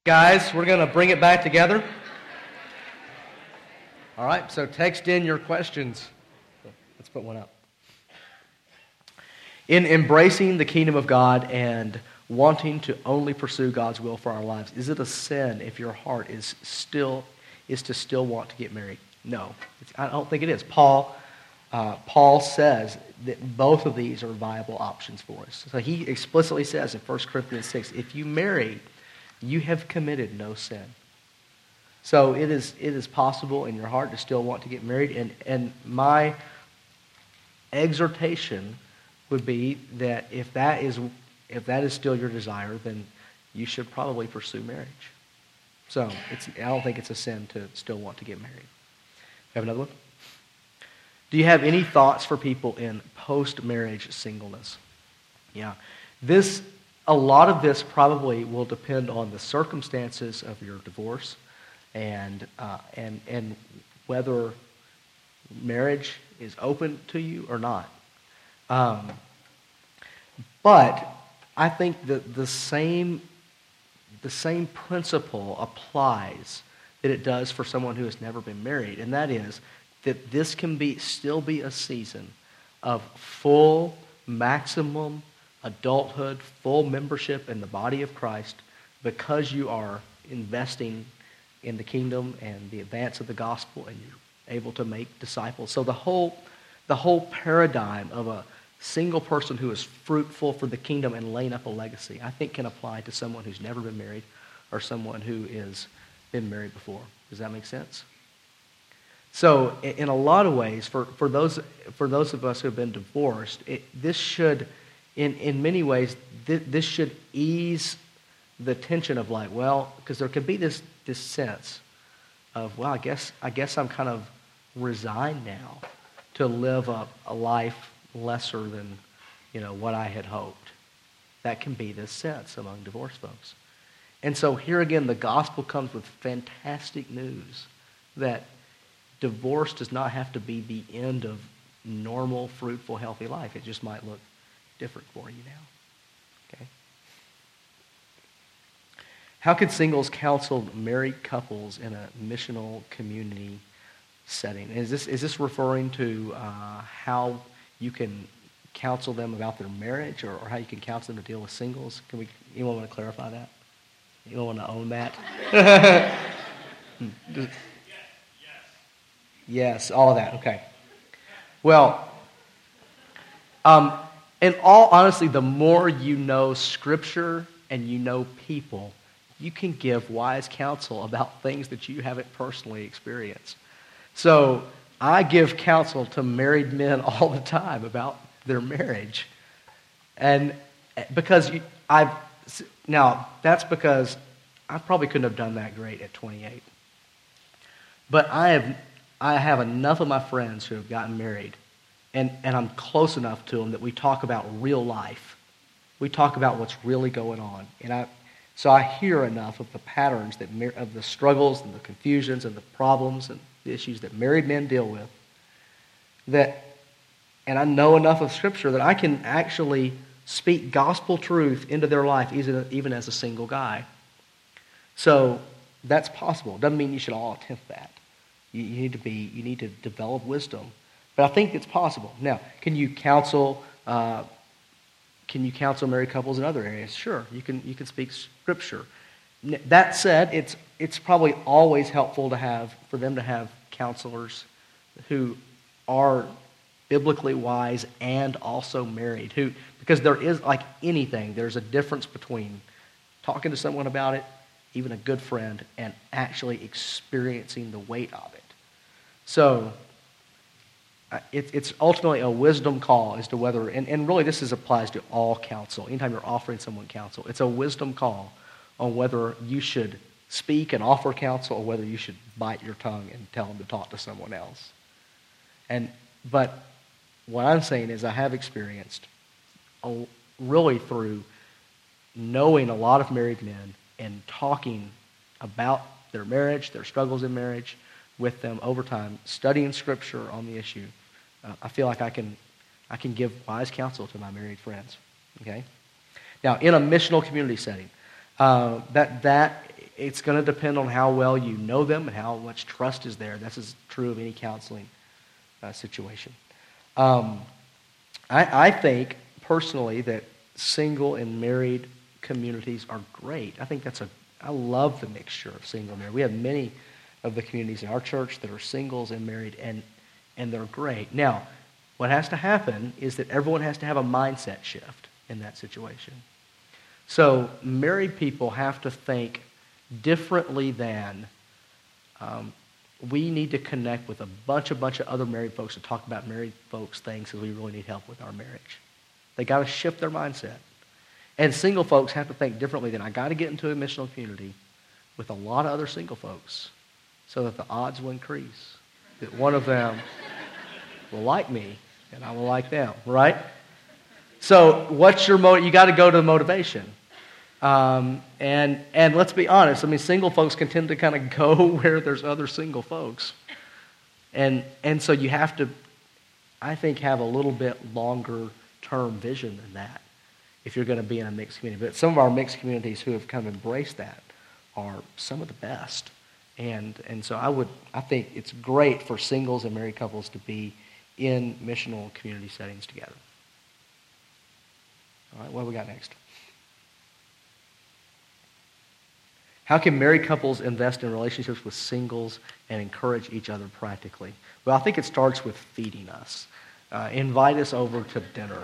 Guys, we're going to bring it back together. All right, so text in your questions. Let's put one up. In embracing the kingdom of God and wanting to only pursue God's will for our lives, is it a sin if your heart is to still want to get married? No, I don't think it is. Paul says that both of these are viable options for us. So he explicitly says in 1 Corinthians 6, if you marry, you have committed no sin. So it is possible in your heart to still want to get married. And my exhortation would be that if that is still your desire, then you should probably pursue marriage. So I don't think it's a sin to still want to get married. Have another one? Do you have any thoughts for people in post-marriage singleness? Yeah. A lot of this probably will depend on the circumstances of your divorce and whether marriage is open to you or not. But I think that the same principle applies that it does for someone who has never been married, and that is that this can still be a season of full, maximum adulthood, full membership in the body of Christ because you are investing in the kingdom and the advance of the gospel and you're able to make disciples. So the whole paradigm of a single person who is fruitful for the kingdom and laying up a legacy, I think can apply to someone who's never been married or someone who has been married before. Does that make sense? So in a lot of ways, for those of us who have been divorced, this should, in many ways, this should ease the tension of like, well, because there could be this sense of, well, I guess I'm kind of resigned now to live a life lesser than what I had hoped. That can be this sense among divorced folks. And so here again, the gospel comes with fantastic news that divorce does not have to be the end of normal, fruitful, healthy life. It just might look different for you now. Okay? How could singles counsel married couples in a missional community setting? Is this referring to how you can counsel them about their marriage, or how you can counsel them to deal with singles? Anyone want to clarify that? Anyone want to own that? Yes, all of that. Okay. Well, in all honesty, the more you know Scripture and you know people, you can give wise counsel about things that you haven't personally experienced. So I give counsel to married men all the time about their marriage. And because that's because I probably couldn't have done that great at 28. But I have enough of my friends who have gotten married, and I'm close enough to them that we talk about real life. We talk about what's really going on. So I hear enough of the patterns of the struggles and the confusions and the problems and the issues that married men deal with, and I know enough of Scripture that I can actually speak gospel truth into their life even as a single guy. So that's possible. Doesn't mean you should all attempt that. You need to develop wisdom. But I think it's possible. Now, can you counsel married couples in other areas? Sure. You can speak Scripture. That said, it's probably always helpful for them to have counselors who are biblically wise and also married, because there is, like anything, there's a difference between talking to someone about it, even a good friend, and actually experiencing the weight of it. So it's ultimately a wisdom call as to whether, and really this applies to all counsel. Anytime you're offering someone counsel, it's a wisdom call on whether you should speak and offer counsel or whether you should bite your tongue and tell them to talk to someone else. But what I'm saying is I have experienced, really through knowing a lot of married men and talking about their marriage, their struggles in marriage with them over time, studying Scripture on the issue, I feel like I can give wise counsel to my married friends. Okay? Now, in a missional community setting, that it's going to depend on how well you know them and how much trust is there. This is true of any counseling situation. I think, personally, that single and married communities are great. I think I love the mixture of single and married. We have many of the communities in our church that are singles and married, and they're great. Now, what has to happen is that everyone has to have a mindset shift in that situation. So married people have to think differently than we need to connect with a bunch of other married folks to talk about married folks things because we really need help with our marriage. They got to shift their mindset. And single folks have to think differently than I got to get into a missional community with a lot of other single folks so that the odds will increase. That one of them will like me and I will like them, right? So what's your motive? You got to go to the motivation. And let's be honest, I mean, single folks can tend to kind of go where there's other single folks. And so you have to, I think, have a little bit longer term vision than that if you're going to be in a mixed community. But some of our mixed communities who have kind of embraced that are some of the best. And so I think it's great for singles and married couples to be in missional community settings together. All right, what do we got next? How can married couples invest in relationships with singles and encourage each other practically? Well, I think it starts with feeding us. Invite us over to dinner.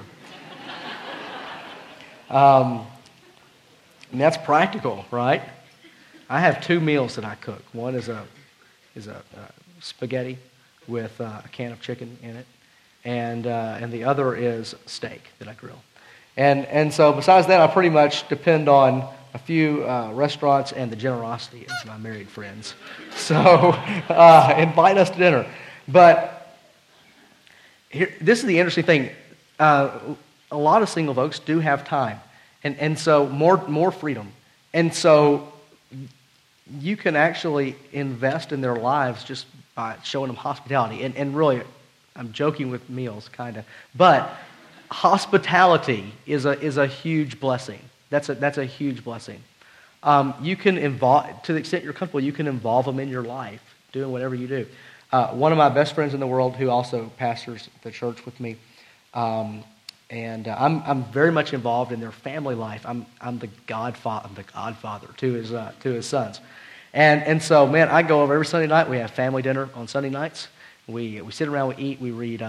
And that's practical, right? I have 2 meals that I cook. One is a spaghetti with a can of chicken in it, and the other is steak that I grill. And so besides that, I pretty much depend on a few restaurants and the generosity of my married friends. So invite us to dinner. But this is the interesting thing. A lot of single folks do have time, and so more freedom. And so you can actually invest in their lives just by showing them hospitality. And really, I'm joking with meals, kind of. But hospitality is a huge blessing. That's a huge blessing. You can involve, to the extent you're comfortable, you can involve them in your life, doing whatever you do. One of my best friends in the world, who also pastors the church with me, and I'm very much involved in their family life. I'm the godfather to his sons, and so man, I go over every Sunday night. We have family dinner on Sunday nights. We sit around, we eat, we read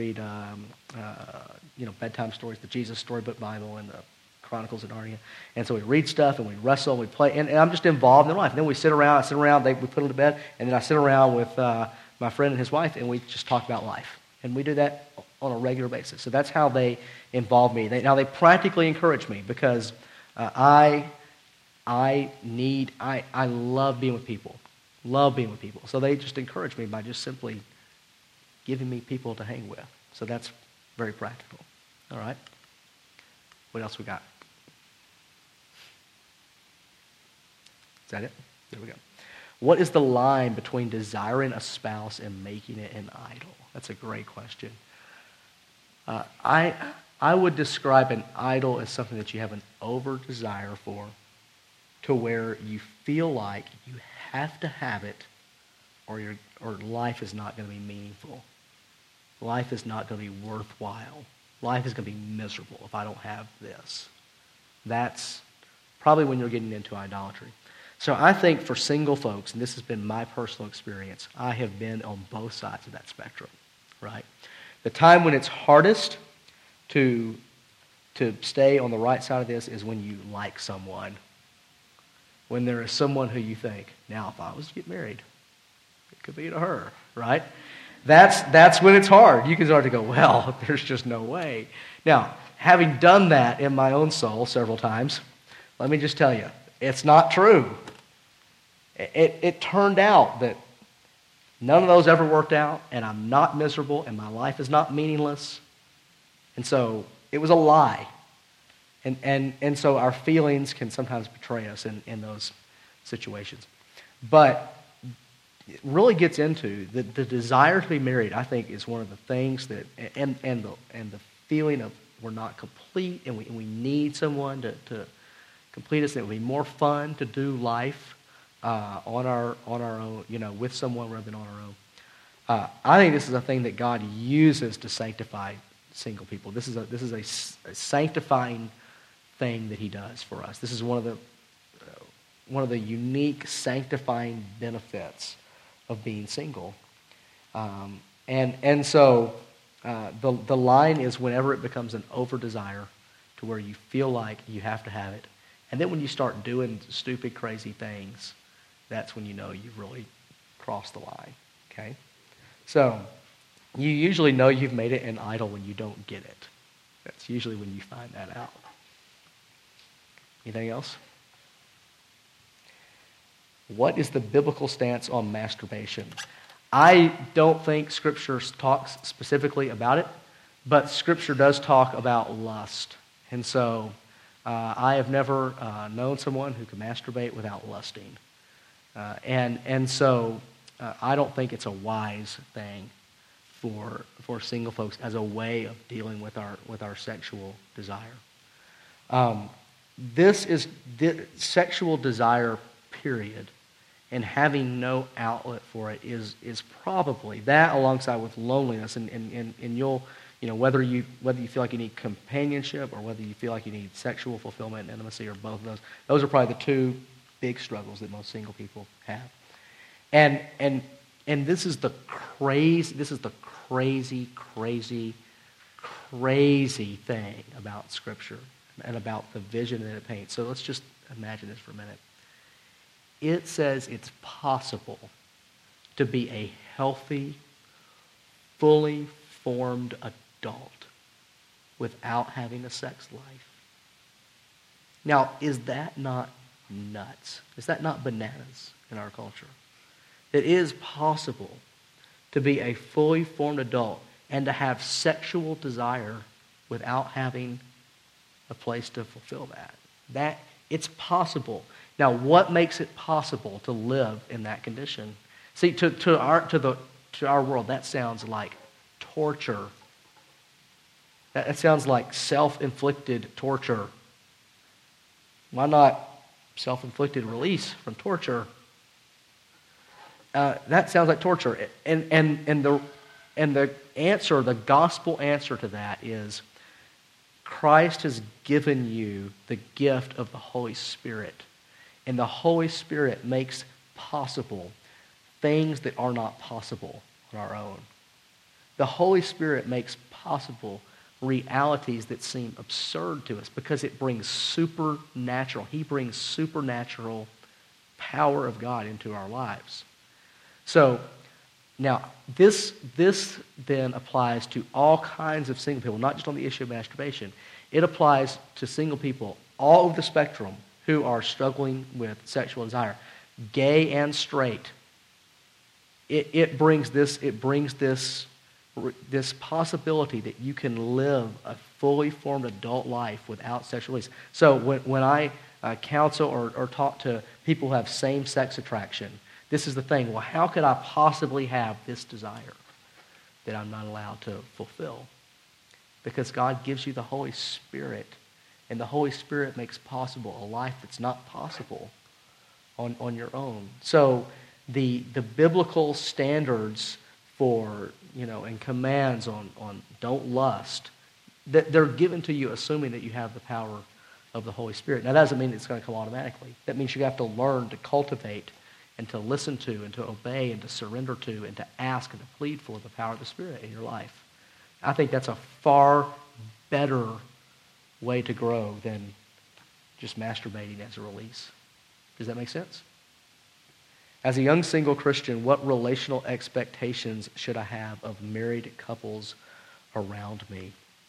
bedtime stories, the Jesus Storybook Bible, and the Chronicles of Narnia. And so we read stuff, and we wrestle, and we play, and I'm just involved in their life. And then we sit around, we put them to bed, and then I sit around with my friend and his wife, and we just talk about life. And we do that on a regular basis. So that's how they involve me. They practically encourage me because I love being with people. Love being with people. So they just encourage me by just simply giving me people to hang with. So that's very practical. All right? What else we got? Is that it? There we go. What is the line between desiring a spouse and making it an idol? That's a great question. I would describe an idol as something that you have an over-desire for, to where you feel like you have to have it, or life is not going to be meaningful. Life is not going to be worthwhile. Life is going to be miserable if I don't have this. That's probably when you're getting into idolatry. So I think for single folks, and this has been my personal experience, I have been on both sides of that spectrum, right? The time when it's hardest to stay on the right side of this is when you like someone. When there is someone who you think, now if I was to get married, it could be to her, right? That's when it's hard. You can start to go, well, there's just no way. Now, having done that in my own soul several times, let me just tell you, it's not true. It turned out that none of those ever worked out, and I'm not miserable, and my life is not meaningless. And so it was a lie. And so our feelings can sometimes betray us in those situations. But it really gets into the desire to be married, I think, is one of the things that, and the feeling of we're not complete, and we need someone to complete us, and it would be more fun to do life on our own, with someone rather than on our own. I think this is a thing that God uses to sanctify single people. This is a sanctifying thing that He does for us. This is one of the unique sanctifying benefits of being single. So the line is whenever it becomes an over desire to where you feel like you have to have it, and then when you start doing stupid, crazy things, that's when you know you've really crossed the line. Okay. So, you usually know you've made it an idol when you don't get it. That's usually when you find that out. Anything else? What is the biblical stance on masturbation? I don't think Scripture talks specifically about it, but Scripture does talk about lust. And so, I have never known someone who can masturbate without lusting. So, I don't think it's a wise thing for single folks as a way of dealing with our sexual desire. This is sexual desire, period, and having no outlet for it is probably that, alongside with loneliness, and you'll, whether you feel like you need companionship or whether you feel like you need sexual fulfillment and intimacy, or both of those are probably the two big struggles that most single people have. And this is the crazy thing about Scripture and about the vision that it paints. So let's just imagine this for a minute. It says it's possible to be a healthy, fully formed adult without having a sex life. Now, is that not nuts? Is that not bananas in our culture? It is possible to be a fully formed adult and to have sexual desire without having a place to fulfill that. It's possible. Now, what makes it possible to live in that condition? See, to our world, that sounds like torture. That sounds like self-inflicted torture. Why not self-inflicted release from torture? That sounds like torture. And the answer, the gospel answer to that is Christ has given you the gift of the Holy Spirit. And the Holy Spirit makes possible things that are not possible on our own. The Holy Spirit makes possible realities that seem absurd to us because it brings supernatural. He brings supernatural power of God into our lives. So, now, this then applies to all kinds of single people, not just on the issue of masturbation. It applies to single people all over the spectrum who are struggling with sexual desire, gay and straight. It brings this possibility that you can live a fully formed adult life without sexual release. So when I counsel or talk to people who have same-sex attraction, this is the thing. Well, how could I possibly have this desire that I'm not allowed to fulfill? Because God gives you the Holy Spirit, and the Holy Spirit makes possible a life that's not possible on your own. So the biblical standards for, and commands on don't lust, that they're given to you assuming that you have the power of the Holy Spirit. Now, that doesn't mean it's going to come automatically. That means you have to learn to cultivate and to listen to and to obey and to surrender to and to ask and to plead for the power of the Spirit in your life. I think that's a far better way to grow than just masturbating as a release. Does that make sense? As a young single Christian, what relational expectations should I have of married couples around me?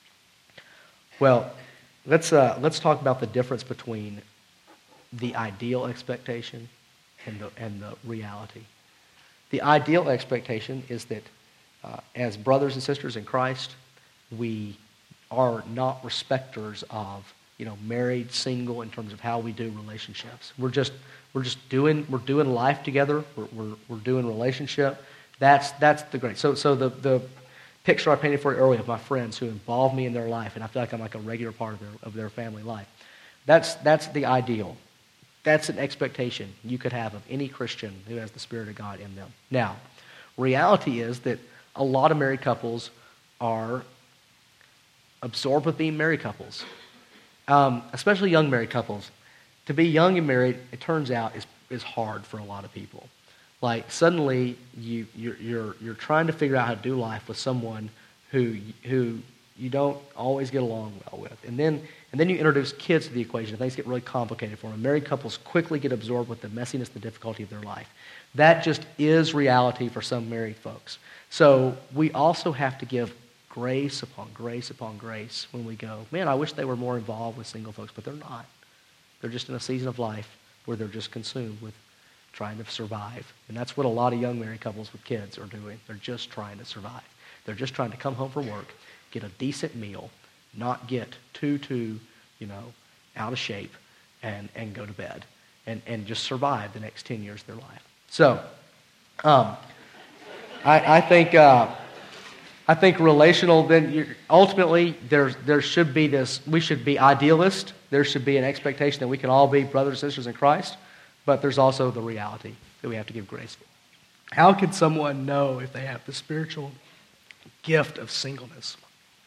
Well, let's talk about the difference between the ideal expectation and the reality. The ideal expectation is that as brothers and sisters in Christ, we are not respecters of married, single in terms of how we do relationships. We're doing life together. We're doing relationship. That's the great. So the picture I painted for you earlier of my friends who involve me in their life, and I feel like I'm like a regular part of their family life. That's the ideal. That's an expectation you could have of any Christian who has the Spirit of God in them. Now, reality is that a lot of married couples are absorbed with being married couples, especially young married couples. To be young and married, it turns out, is hard for a lot of people. Like suddenly you're trying to figure out how to do life with someone who you don't always get along well with, and then you introduce kids to the equation. Things get really complicated for them. Married couples quickly get absorbed with the messiness, the difficulty of their life. That just is reality for some married folks. So we also have to give grace upon grace upon grace when we go, man, I wish they were more involved with single folks, but they're not. They're just in a season of life where they're just consumed with trying to survive. And that's what a lot of young married couples with kids are doing. They're just trying to survive. They're just trying to come home from work, get a decent meal, not get too out of shape, and go to bed, and just survive the next 10 years of their life. So, I think relational. Then ultimately, there should be this. We should be idealist. There should be an expectation that we can all be brothers and sisters in Christ, but there's also the reality that we have to give grace for. How can someone know if they have the spiritual gift of singleness?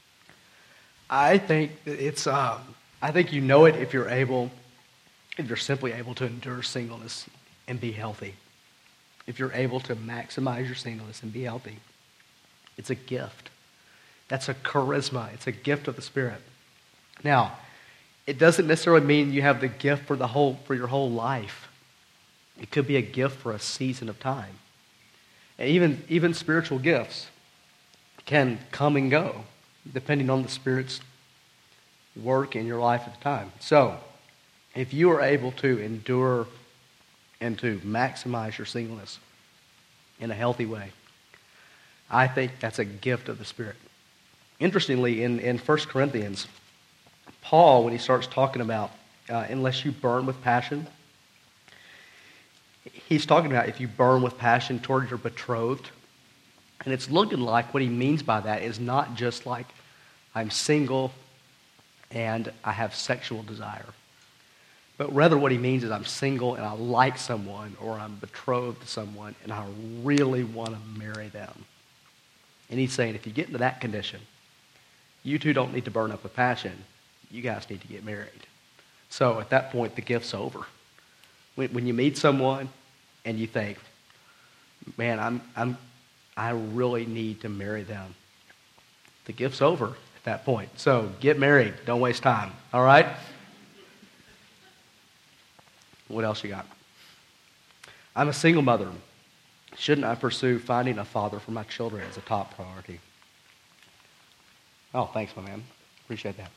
I think it's. I think you know it if you're simply able to endure singleness and be healthy. If you're able to maximize your singleness and be healthy, it's a gift. That's a charisma. It's a gift of the Spirit. Now, it doesn't necessarily mean you have the gift for your whole life. It could be a gift for a season of time. And even spiritual gifts can come and go, depending on the Spirit's work in your life at the time. So, if you are able to endure and to maximize your singleness in a healthy way, I think that's a gift of the Spirit. Interestingly, in 1 Corinthians, Paul, when he starts talking about unless you burn with passion, he's talking about if you burn with passion toward your betrothed. And it's looking like what he means by that is not just like I'm single and I have sexual desire. But rather what he means is I'm single and I like someone, or I'm betrothed to someone and I really want to marry them. And he's saying if you get into that condition, you two don't need to burn up with passion. You guys need to get married. So at that point, the gift's over. When you meet someone and you think, man, I really need to marry them, the gift's over at that point. So get married. Don't waste time. All right? What else you got? I'm a single mother. Shouldn't I pursue finding a father for my children as a top priority? Oh, thanks, my man. Appreciate that.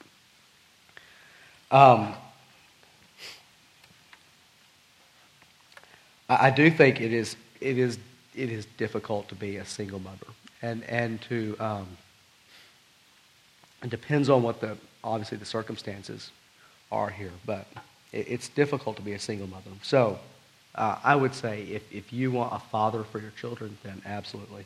I do think it is difficult to be a single mother, and to it depends on what obviously the circumstances are here, but it's difficult to be a single mother. So I would say if you want a father for your children, then absolutely.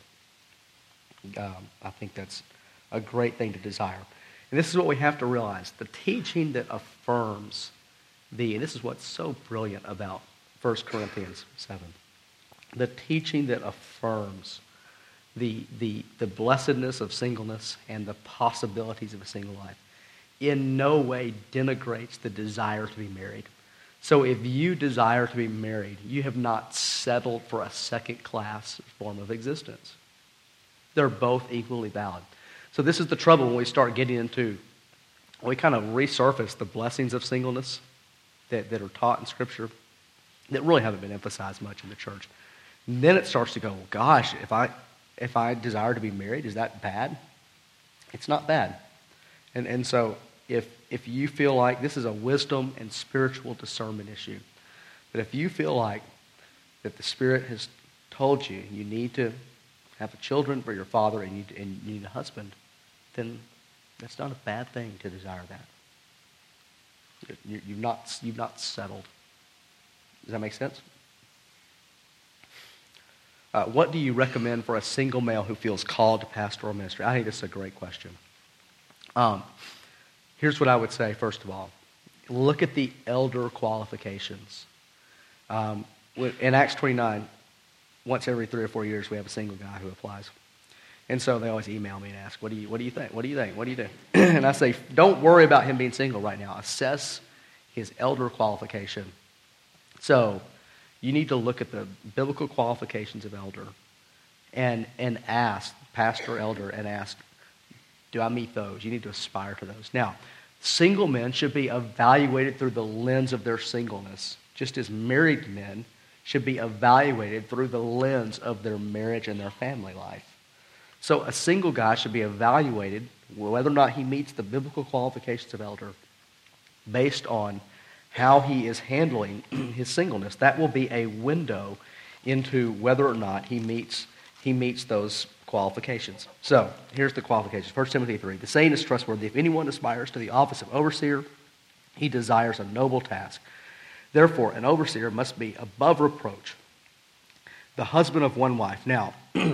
I think that's a great thing to desire. And this is what we have to realize. The teaching that affirms and this is what's so brilliant about 1 Corinthians 7. The teaching that affirms the blessedness of singleness and the possibilities of a single life in no way denigrates the desire to be married. So if you desire to be married, you have not settled for a second-class form of existence. They're both equally valid. So this is the trouble when we start getting into, we kind of resurface the blessings of singleness that are taught in Scripture that really haven't been emphasized much in the church. And then it starts to go, well, gosh, if I desire to be married, is that bad? It's not bad. And so if you feel like this is a wisdom and spiritual discernment issue, that if you feel like that the Spirit has told you you need to have children for your father and you need a husband, then that's not a bad thing to desire that. You've not settled. Does that make sense? What do you recommend for a single male who feels called to pastoral ministry? I think this is a great question. Here's what I would say, first of all. Look at the elder qualifications In Acts 29, once every 3 or 4 years, we have a single guy who applies. And so they always email me and ask, what do you think? What do you think? What do you do? And I say, don't worry about him being single right now. Assess his elder qualification. So you need to look at the biblical qualifications of elder and ask, pastor, elder, and ask, do I meet those? You need to aspire to those. Now, single men should be evaluated through the lens of their singleness, just as married men should be evaluated through the lens of their marriage and their family life. So a single guy should be evaluated whether or not he meets the biblical qualifications of elder based on how he is handling his singleness. That will be a window into whether or not he meets those qualifications. So here's the qualifications. 1 Timothy 3. The saying is trustworthy. If anyone aspires to the office of overseer, he desires a noble task. Therefore, an overseer must be above reproach, the husband of one wife. Now,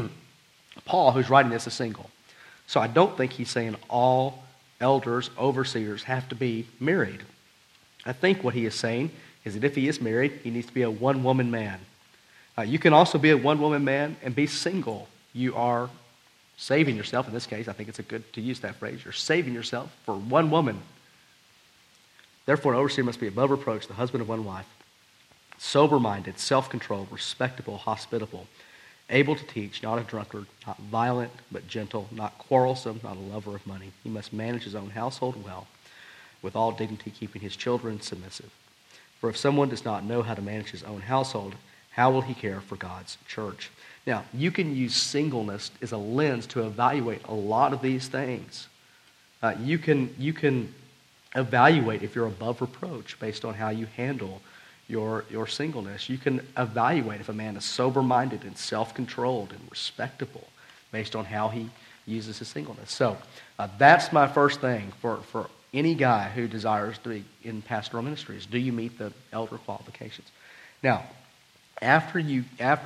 Paul, who's writing this, is single. So I don't think he's saying all elders, overseers have to be married. I think what he is saying is that if he is married, he needs to be a one-woman man. You can also be a one-woman man and be single. You are saving yourself. In this case, I think it's good to use that phrase. You're saving yourself for one woman. Therefore, an overseer must be above reproach, the husband of one wife, sober-minded, self-controlled, respectable, hospitable, able to teach, not a drunkard, not violent, but gentle, not quarrelsome, not a lover of money. He must manage his own household well, with all dignity, keeping his children submissive. For if someone does not know how to manage his own household, how will he care for God's church? Now, you can use singleness as a lens to evaluate a lot of these things. You can evaluate if you're above reproach based on how you handle your singleness. You can evaluate if a man is sober-minded and self-controlled and respectable based on how he uses his singleness. So that's my first thing for any guy who desires to be in pastoral ministries. Do you meet the elder qualifications? Now, after you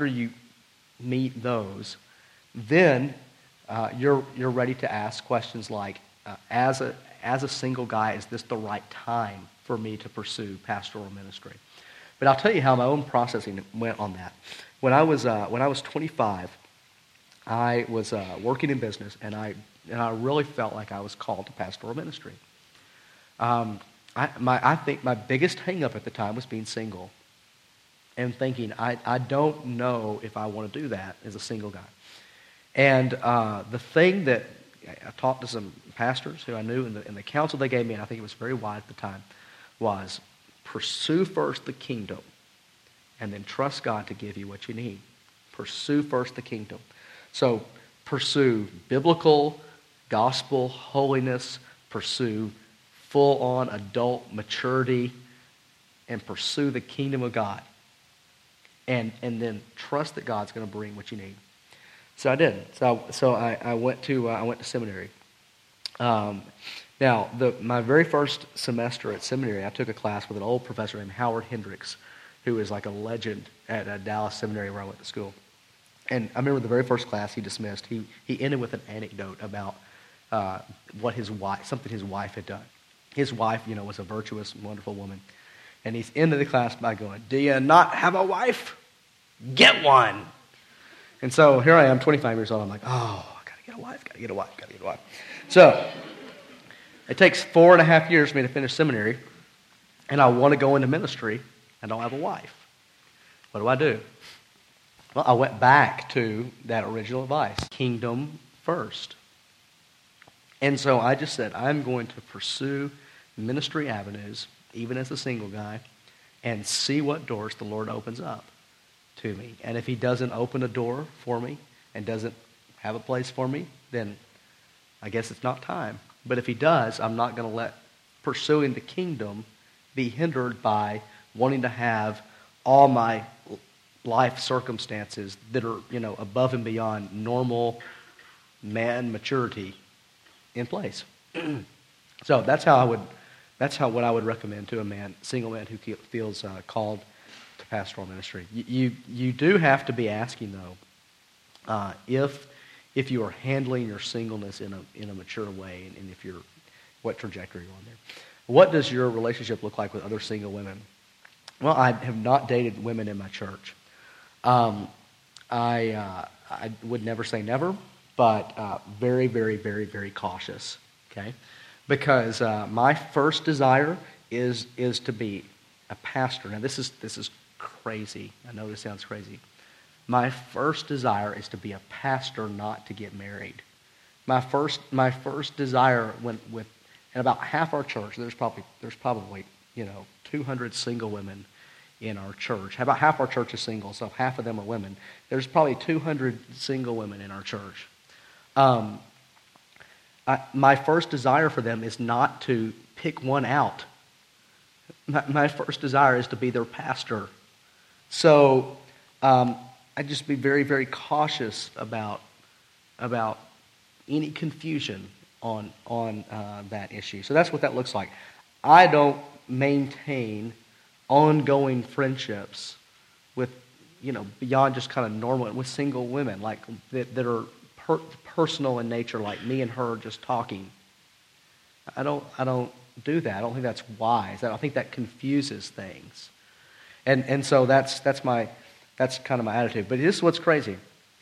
meet those, then you're ready to ask questions like, as a single guy, is this the right time for me to pursue pastoral ministry? But I'll tell you how my own processing went on that. When I was 25, I was working in business, and I really felt like I was called to pastoral ministry. I think my biggest hang-up at the time was being single and thinking, I don't know if I want to do that as a single guy. And the thing that I talked to some pastors who I knew, and the counsel they gave me, and I think it was very wise at the time, was pursue first the kingdom and then trust God to give you what you need. Pursue first the kingdom. So pursue biblical, gospel, holiness, pursue full-on adult maturity, and pursue the kingdom of God. And then trust that God's going to bring what you need. So I did. So I went to seminary. Now, my very first semester at seminary, I took a class with an old professor named Howard Hendricks, who is like a legend at Dallas Seminary where I went to school. And I remember the very first class he dismissed, he ended with an anecdote about something his wife had done. His wife, was a virtuous, wonderful woman. And he's ended the class by going, "Do you not have a wife? Get one." And so here I am, 25 years old. I'm like, oh, I got to get a wife. So it takes 4.5 years for me to finish seminary, and I want to go into ministry. I don't have a wife. What do? Well, I went back to that original advice, kingdom first. And so I just said, I'm going to pursue ministry avenues, even as a single guy, and see what doors the Lord opens up to me. And if he doesn't open a door for me and doesn't have a place for me, then I guess it's not time. But if he does, I'm not going to let pursuing the kingdom be hindered by wanting to have all my life circumstances that are, above and beyond normal man maturity in place. So that's what I would recommend to a single man who feels called to pastoral ministry. You do have to be asking though, if you are handling your singleness in a mature way, and what trajectory you're on there. What does your relationship look like with other single women? Well, I have not dated women in my church. Um, I would never say never, but very, very, very, very cautious. Okay, because my first desire is to be a pastor. Now this is crazy. I know this sounds crazy. My first desire is to be a pastor, not to get married. My first desire with and about half our church, there's probably 200 single women in our church. About half our church is single, so half of them are women. There's probably 200 single women in our church. My first desire for them is not to pick one out. My first desire is to be their pastor. So I'd just be very, very cautious about any confusion on that issue. So that's what that looks like. I don't maintain ongoing friendships with, beyond just kind of normal, with single women, like that are personal in nature, like me and her just talking. I don't do that. I don't think that's wise. I think that confuses things. And so that's kind of my attitude. But this is what's crazy.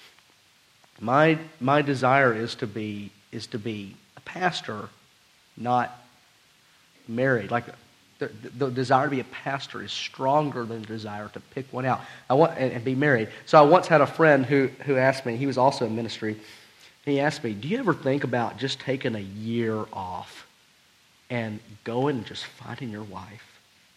My desire is to be a pastor, not married. Like the desire to be a pastor is stronger than the desire to pick one out. I want and be married. So I once had a friend who asked me. He was also in ministry. He asked me, "Do you ever think about just taking a year off and going and just finding your wife?"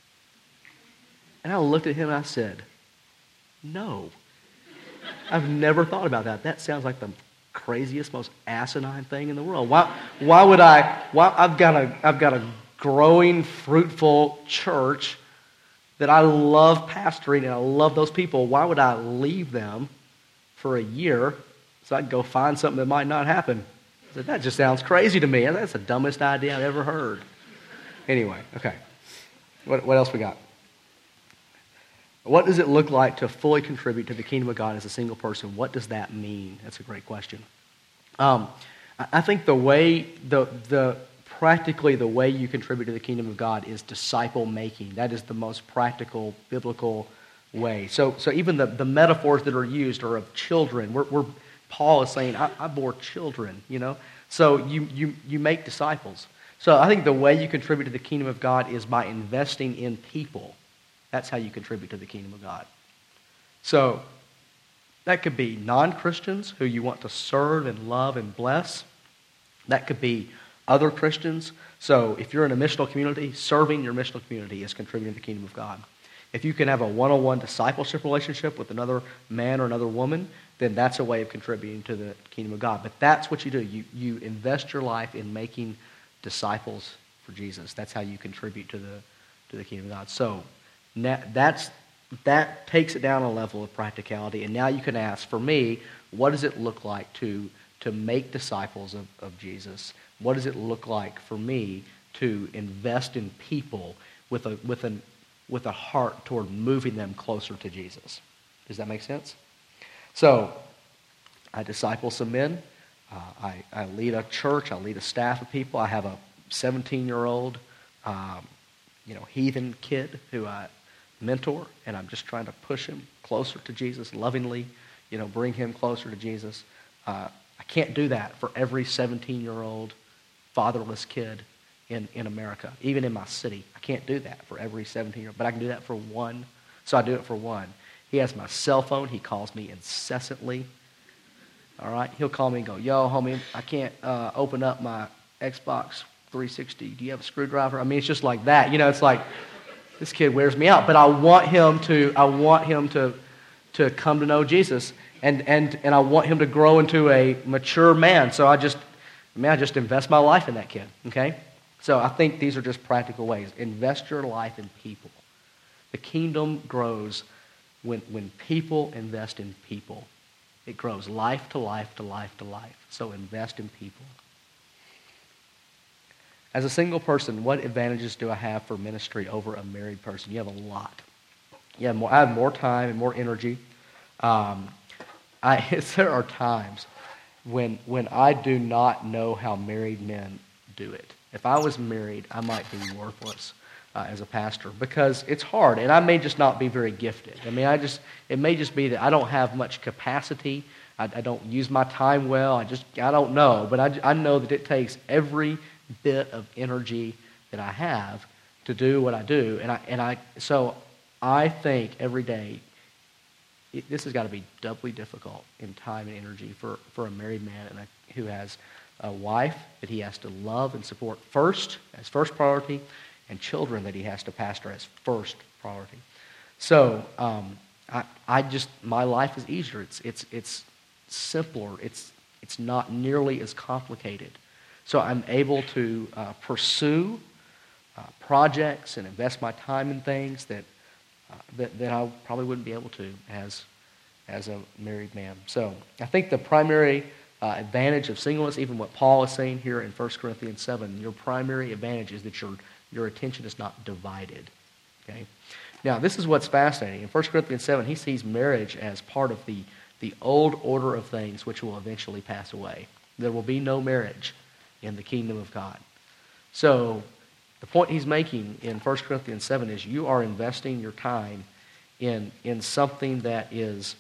And I looked at him and I said, "No. I've never thought about that. That sounds like the craziest, most asinine thing in the world. Why would I? I've got a growing, fruitful church that I love pastoring and I love those people. Why would I leave them for a year so I can go find something that might not happen?" I said, "That just sounds crazy to me. That's the dumbest idea I've ever heard." Anyway, okay. What else we got? What does it look like to fully contribute to the kingdom of God as a single person? What does that mean? That's a great question. I think practically the way you contribute to the kingdom of God is disciple making. That is the most practical biblical way. So even the metaphors that are used are of children. Paul is saying, I bore children, So you make disciples. So I think the way you contribute to the kingdom of God is by investing in people. That's how you contribute to the kingdom of God. So that could be non-Christians who you want to serve and love and bless. That could be other Christians. So if you're in a missional community, serving your missional community is contributing to the kingdom of God. If you can have a one-on-one discipleship relationship with another man or another woman, then that's a way of contributing to the kingdom of God. But that's what you do. You invest your life in making disciples for Jesus. That's how you contribute to the kingdom of God. So that takes it down a level of practicality. And now you can ask, for me, what does it look like to make disciples of Jesus? What does it look like for me to invest in people with a heart toward moving them closer to Jesus? Does that make sense? So I disciple some men. I lead a church. I lead a staff of people. I have a 17-year-old heathen kid who I mentor, and I'm just trying to push him closer to Jesus, lovingly, bring him closer to Jesus. I can't do that for every 17-year-old fatherless kid in America, even in my city. I can't do that for every 17-year-old, but I can do that for one. So I do it for one. He has my cell phone. He calls me incessantly. All right? He'll call me and go, "Yo, homie, I can't open up my Xbox 360. Do you have a screwdriver?" I mean, it's just like that. It's like, this kid wears me out. But I want him to come to know Jesus, and I want him to grow into a mature man. So I just invest my life in that kid. Okay? So I think these are just practical ways. Invest your life in people. The kingdom grows when people invest in people. It grows life to life to life to life. So invest in people. As a single person, what advantages do I have for ministry over a married person? You have a lot. I have more time and more energy. There are times when I do not know how married men do it. If I was married, I might be worthless. as a pastor, because it's hard, and I may just not be very gifted. I mean, it may just be that I don't have much capacity. I don't use my time well. I don't know, but I know that it takes every bit of energy that I have to do what I do, so I think every day this has got to be doubly difficult in time and energy for a married man who has a wife that he has to love and support first, as first priority, and children that he has to pastor as first priority. So my life is easier. It's simpler. It's not nearly as complicated. So I'm able to pursue projects and invest my time in things that I probably wouldn't be able to as a married man. So I think the primary advantage of singleness, even what Paul is saying here in 1 Corinthians 7, your primary advantage is that your attention is not divided. Okay? Now, this is what's fascinating. In 1 Corinthians 7, he sees marriage as part of the old order of things which will eventually pass away. There will be no marriage in the kingdom of God. So the point he's making in 1 Corinthians 7 is you are investing your time in something that is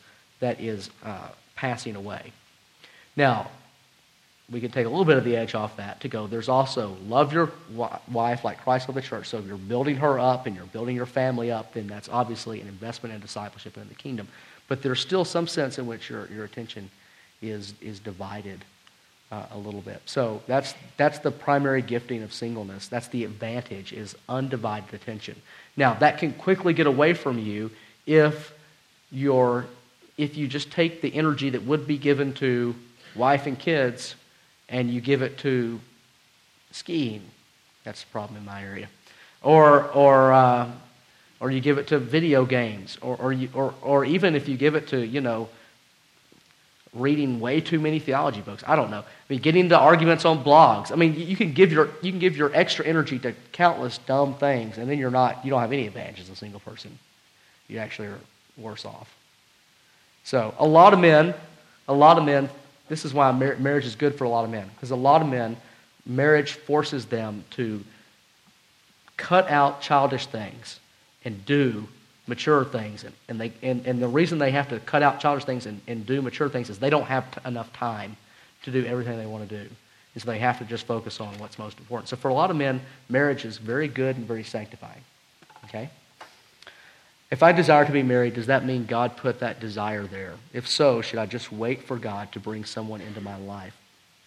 passing away. Now, we can take a little bit of the edge off that to go, there's also love your wife like Christ loved the church. So if you're building her up and you're building your family up, then that's obviously an investment in discipleship in the kingdom. But there's still some sense in which your attention is divided a little bit. So that's the primary gifting of singleness. That's the advantage, is undivided attention. Now, that can quickly get away from you if you just take the energy that would be given to wife and kids and you give it to skiing. That's the problem in my area. Or you give it to video games, or even if you give it to, reading way too many theology books. I don't know. I mean, getting into arguments on blogs. I mean, you can give your extra energy to countless dumb things, and then you don't have any advantage as a single person. You actually are worse off. So a lot of men, this is why marriage is good for a lot of men, because a lot of men, marriage forces them to cut out childish things and do mature things, and the reason they have to cut out childish things and do mature things is they don't have enough time to do everything they want to do, and so they have to just focus on what's most important. So for a lot of men, marriage is very good and very sanctifying. Okay? If I desire to be married, does that mean God put that desire there? If so, should I just wait for God to bring someone into my life?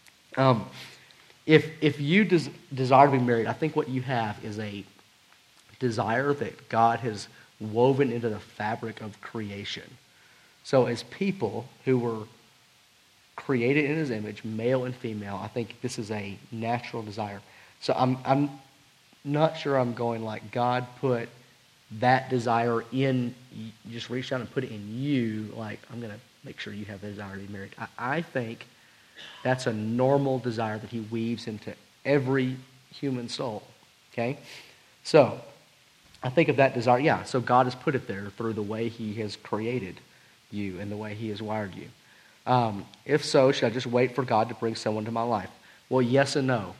If you desire to be married, I think what you have is a desire that God has woven into the fabric of creation. So as people who were created in His image, male and female, I think this is a natural desire. So I'm not sure I'm going like God put that desire in, you just reach out and put it in you, like I'm going to make sure you have the desire to be married. I think that's a normal desire that He weaves into every human soul. Okay? So I think of that desire, so God has put it there through the way He has created you and the way He has wired you. If so, should I just wait for God to bring someone to my life? Well, yes and no.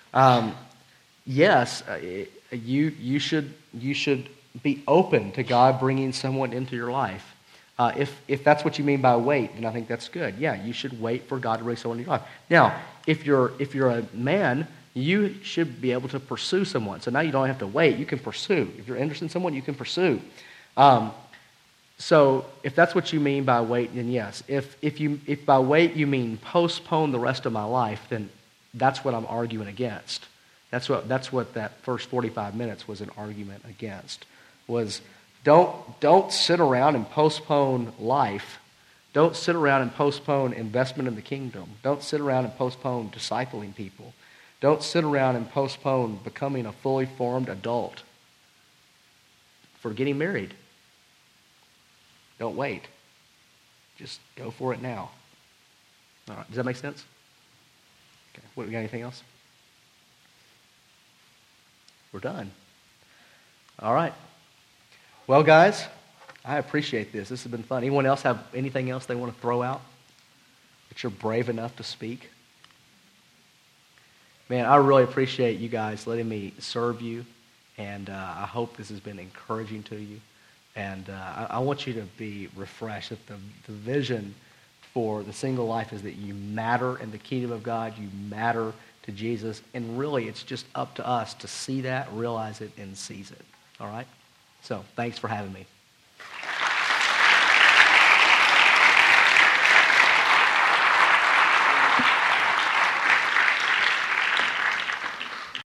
Yes, you should be open to God bringing someone into your life. If that's what you mean by wait, then I think that's good. Yeah, you should wait for God to bring someone into your life. Now, if you're a man, you should be able to pursue someone. So now you don't have to wait. You can pursue. If you're interested in someone, you can pursue. So if that's what you mean by wait, then yes. If by wait you mean postpone the rest of my life, then that's what I'm arguing against. That's what that first 45 minutes was an argument against. Was don't sit around and postpone life. Don't sit around and postpone investment in the kingdom. Don't sit around and postpone discipling people. Don't sit around and postpone becoming a fully formed adult for getting married. Don't wait. Just go for it now. All right. Does that make sense? Okay. What, we got anything else? We're done. All right. Well, guys, I appreciate this. This has been fun. Anyone else have anything else they want to throw out that you're brave enough to speak? Man, I really appreciate you guys letting me serve you And I hope this has been encouraging to you. And I want you to be refreshed that the vision for the single life is that you matter in the kingdom of God. You matter to Jesus. And really, it's just up to us to see that, realize it, and seize it. All right? So thanks for having me.